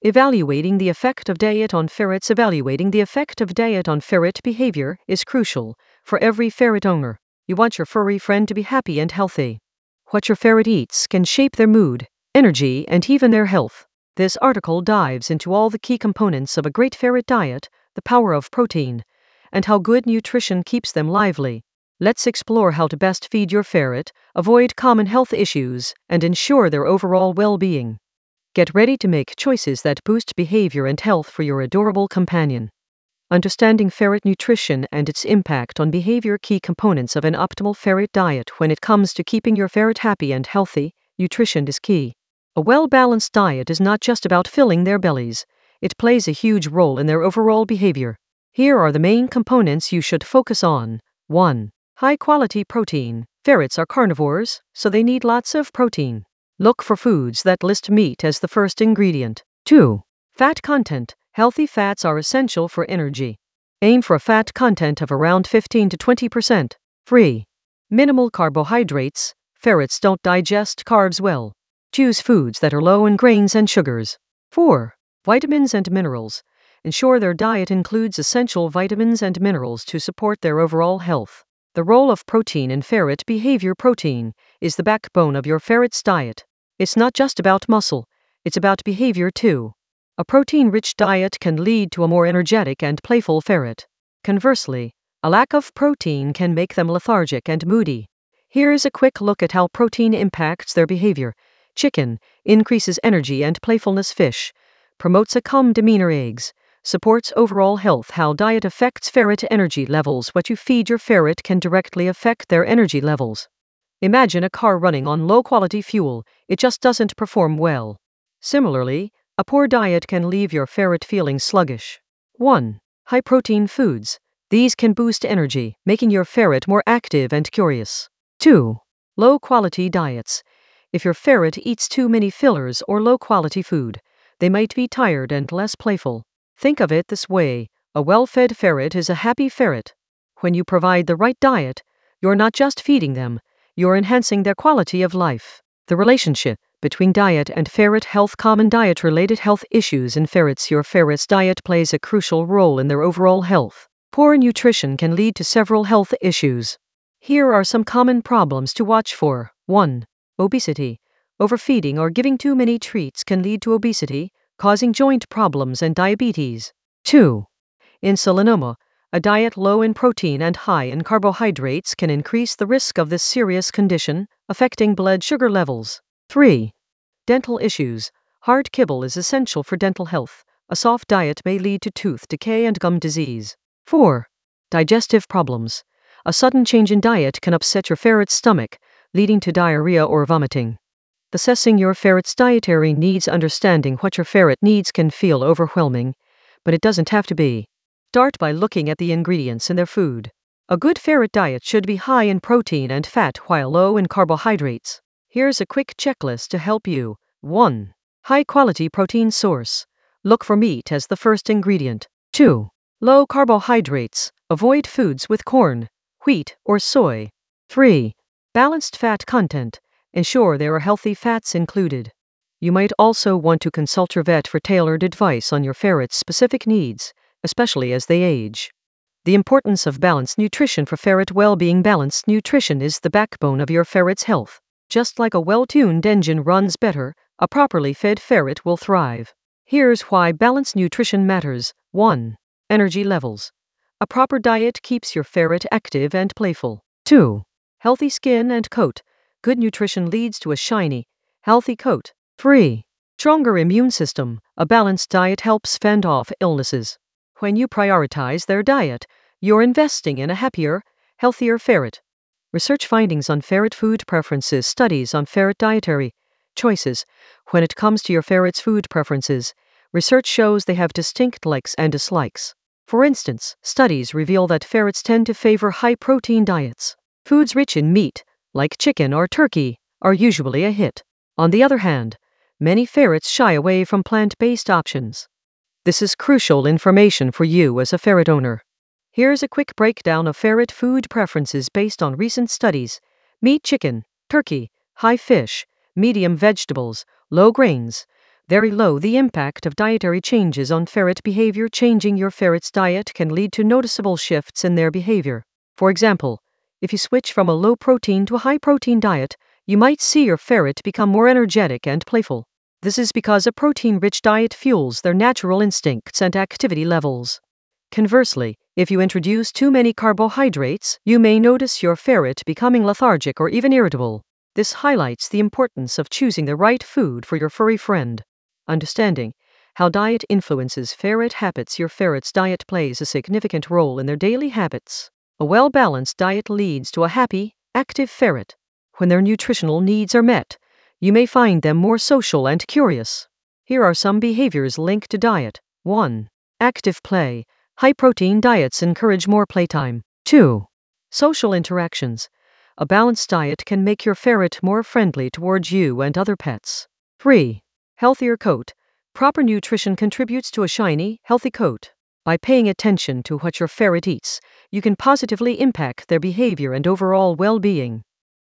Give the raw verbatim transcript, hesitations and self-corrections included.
Evaluating the effect of diet on ferrets. Evaluating the effect of diet on ferret behavior is crucial for every ferret owner. You want your furry friend to be happy and healthy. What your ferret eats can shape their mood, energy, and even their health. This article dives into all the key components of a great ferret diet, the power of protein, and how good nutrition keeps them lively. Let's explore how to best feed your ferret, avoid common health issues, and ensure their overall well-being. Get ready to make choices that boost behavior and health for your adorable companion. Understanding ferret nutrition and its impact on behavior. Key components of an optimal ferret diet. When it comes to keeping your ferret happy and healthy, nutrition is key. A well-balanced diet is not just about filling their bellies. It plays a huge role in their overall behavior. Here are the main components you should focus on. one. High-quality protein. Ferrets are carnivores, so they need lots of protein. Look for foods that list meat as the first ingredient. two. Fat content. Healthy fats are essential for energy. Aim for a fat content of around fifteen to twenty percent. three. Minimal carbohydrates. Ferrets don't digest carbs well. Choose foods that are low in grains and sugars. four. Vitamins and minerals. Ensure their diet includes essential vitamins and minerals to support their overall health. The role of protein in ferret behavior. Protein is the backbone of your ferret's diet. It's not just about muscle, it's about behavior too. A protein-rich diet can lead to a more energetic and playful ferret. Conversely, a lack of protein can make them lethargic and moody. Here is a quick look at how protein impacts their behavior. Chicken increases energy and playfulness. Fish promotes a calm demeanor. Eggs supports overall health. How diet affects ferret energy levels. What you feed your ferret can directly affect their energy levels. Imagine a car running on low-quality fuel. It just doesn't perform well. Similarly, a poor diet can leave your ferret feeling sluggish. one. High-protein foods. These can boost energy, making your ferret more active and curious. two. Low-quality diets. If your ferret eats too many fillers or low-quality food, they might be tired and less playful. Think of it this way: a well-fed ferret is a happy ferret. When you provide the right diet, you're not just feeding them, you're enhancing their quality of life. The relationship between diet and ferret health. Common diet-related health issues in ferrets. Your ferret's diet plays a crucial role in their overall health. Poor nutrition can lead to several health issues. Here are some common problems to watch for. one. Obesity. Overfeeding or giving too many treats can lead to obesity, causing joint problems and diabetes. two. Insulinoma. A diet low in protein and high in carbohydrates can increase the risk of this serious condition, affecting blood sugar levels. three. Dental issues. Hard kibble is essential for dental health. A soft diet may lead to tooth decay and gum disease. four. Digestive problems. A sudden change in diet can upset your ferret's stomach, leading to diarrhea or vomiting. Assessing your ferret's dietary needs. Understanding what your ferret needs can feel overwhelming, but it doesn't have to be. Start by looking at the ingredients in their food. A good ferret diet should be high in protein and fat while low in carbohydrates. Here's a quick checklist to help you. one. High-quality protein source. Look for meat as the first ingredient. two. Low carbohydrates. Avoid foods with corn, wheat, or soy. three. Balanced fat content. Ensure there are healthy fats included. You might also want to consult your vet for tailored advice on your ferret's specific needs, especially as they age. The importance of balanced nutrition for ferret well-being. Balanced nutrition is the backbone of your ferret's health. Just like a well-tuned engine runs better, a properly fed ferret will thrive. Here's why balanced nutrition matters. one. Energy levels. A proper diet keeps your ferret active and playful. two. Healthy skin and coat. Good nutrition leads to a shiny, healthy coat. three. Stronger immune system. A balanced diet helps fend off illnesses. When you prioritize their diet, you're investing in a happier, healthier ferret. Research findings on ferret food preferences. Studies on ferret dietary choices. When it comes to your ferret's food preferences, research shows they have distinct likes and dislikes. For instance, studies reveal that ferrets tend to favor high-protein diets. Foods rich in meat, like chicken or turkey, are usually a hit. On the other hand, many ferrets shy away from plant-based options. This is crucial information for you as a ferret owner. Here's a quick breakdown of ferret food preferences based on recent studies. Meat: chicken, turkey, high fish, medium vegetables, low grains. Very low. The impact of dietary changes on ferret behavior. Changing your ferret's diet can lead to noticeable shifts in their behavior. For example, if you switch from a low-protein to a high-protein diet, you might see your ferret become more energetic and playful. This is because a protein-rich diet fuels their natural instincts and activity levels. Conversely, if you introduce too many carbohydrates, you may notice your ferret becoming lethargic or even irritable. This highlights the importance of choosing the right food for your furry friend. Understanding how diet influences ferret habits. Your ferret's diet plays a significant role in their daily habits. A well-balanced diet leads to a happy, active ferret. When their nutritional needs are met, you may find them more social and curious. Here are some behaviors linked to diet. one. Active play. High-protein diets encourage more playtime. two. Social interactions. A balanced diet can make your ferret more friendly towards you and other pets. three. Healthier coat. Proper nutrition contributes to a shiny, healthy coat. By paying attention to what your ferret eats, you can positively impact their behavior and overall well-being.